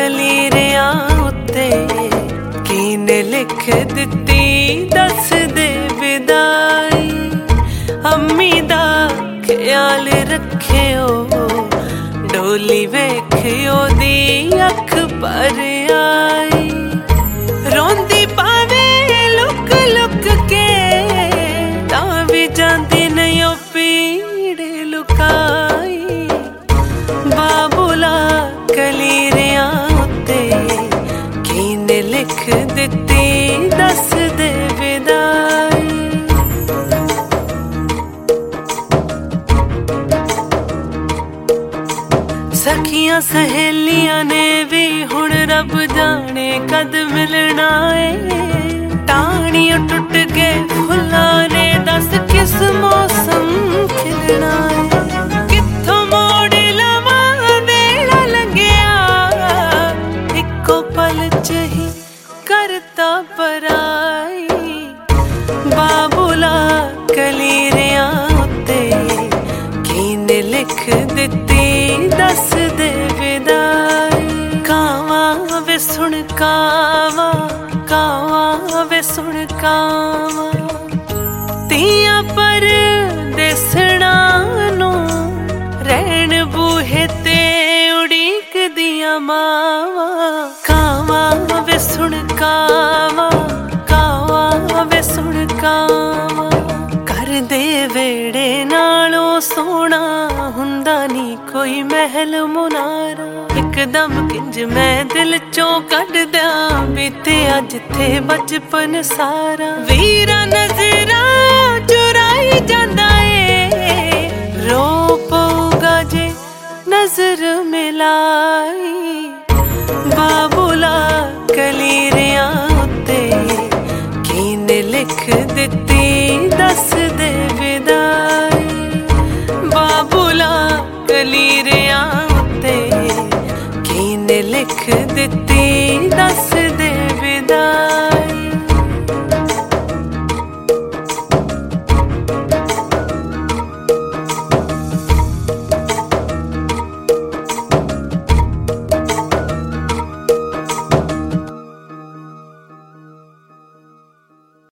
ਕਲੀਰਿਆਂ ਉੱਤੇ ਕਿਨੇ ਲਿਖ ਦਿੱਤੀ ਦੱਸ ਦੇ ਵਿਦਾਈ। ਅੰਮੀ ਦਾ ਖਿਆਲ ਰੱਖਿਓ, ਡੋਲੀ ਵੇਖਿਓ ਦੀ ਅੱਖ ਭਰ ਆਈ। ਰੋਂਦੀ ਪਾਵੇ ਲੁਕ ਲੁਕ ਕੇ ਤਾਂ ਵੀ ਜਾਂਦੀ ਨਹੀਂ ਉਹ ਪੀੜ ਲੁਕਾਈ। ਬਾਬੁਲਾ ਕਲੀਰਿਆਂ ਉੱਤੇ ਕਿਨੇ ਲਿਖ ਦਿੱਤੀ ਦੱਸ ਦੇ ਵਿਦਾਈ। ਸਖੀਆਂ ਸਹੇਲੀਆਂ ਨੇ ਵੀ ਹੁਣ ਰੱਬ ਜਾਣੇ ਕਦ ਮਿਲਣਾ ਏ। ਟਾਹਣੀਆਂ ਟੁੱਟ ਕੇ ਫੁੱਲਾਂ ਨੇ ਦੱਸ ਕਿਸ ਮੌਸਮ ਖਿਲਣਾ ਏ। ਕਿੱਥੋਂ ਮੋੜ ਲਵਾਂ ਵੇਲਾ ਲੰਘਿਆ, ਇੱਕੋ ਪਲ ਚ ਹੀ ਕਰਤਾ ਪਰਾਈ। ਬਾਬੁਲਾ ਕਲੀਰਿਆਂ ਉੱਤੇ ਕਿਨੇ ਲਿਖ ਦਿੱਤੀ ਦੱਸ ਦੇ ਵਿਦਾਈ। ਕਾਵਾਂ ਵੇ ਸੁਣ ਕਾਵਾਂ, ਕਾਵਾਂ ਵੇ ਸੁਣ ਕਾਵਾਂ, ਧੀਆਂ ਪਰਦੇਸਣਾ ਨੂੰ ਰਹਿਣ ਬੂਹੇ ਤੇ ਉਡੀਕਦੀਆਂ ਮਾਵਾਂ। ਕਾਵਾਂ ਵੇ ਸੁਣ ਕਾਵਾਂ, ਕਾਵਾਂ ਵੇ ਸੁਣ ਕਾਵਾਂ, ਘਰ ਦੇ ਵਿਹੜੇ ਨਾਲੋਂ ਸੋਹਣਾ ਹੁੰਦਾ ਨੀ ਕੋਈ ਮਹਿਲ ਮੁਨਾਰਾ। ਇੱਕਦਮ ਕਿੰਜ ਮੈਂ ਦਿਲ ਚੋਂ ਕੱਢ ਦਿਆਂ ਬੀਤਿਆ ਜਿੱਥੇ ਬਚਪਨ ਸਾਰਾ। ਵੀਰਾ ਨਜ਼ਰਾਂ ਚੁਰਾਈ ਜਾਂਦਾ ਏ, ਰੋ ਪਊਗਾ ਜੇ ਨਜ਼ਰ ਮਿਲਾਈ। ਬਾਬੁਲਾ ਕਲੀਰਿਆਂ ਉੱਤੇ ਕਿਨੇ ਲਿਖ ਦਿੱਤੀ